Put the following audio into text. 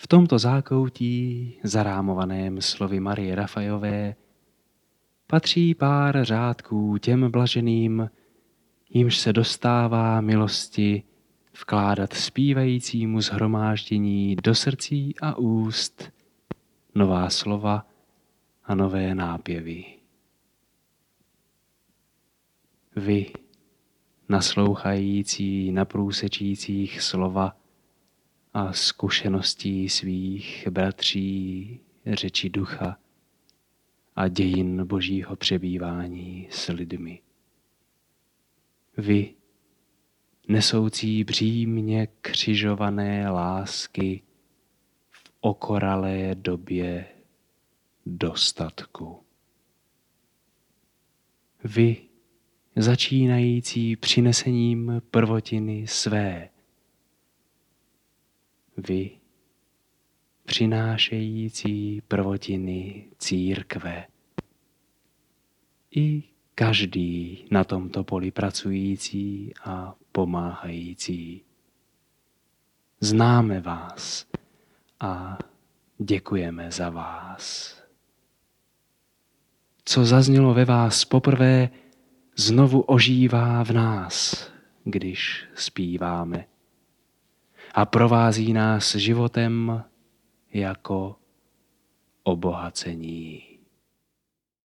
V tomto zákoutí, zarámovaném slovy Marie Rafajové, patří pár řádků těm blaženým, jimž se dostává milosti vkládat zpívajícímu shromáždění do srdcí a úst nová slova a nové nápěvy. Vy, naslouchající na průsečících slova a zkušeností svých bratří řeči ducha a dějin božího přebývání s lidmi. Vy, nesoucí břímě křižované lásky v okoralé době dostatku. Vy, začínající přinesením prvotiny své. Vy, přinášející prvotiny církve. I každý na tomto poli pracující a pomáhající. Známe vás a děkujeme za vás. Co zaznělo ve vás poprvé, znovu ožívá v nás, když zpíváme. A provází nás životem jako obohacení.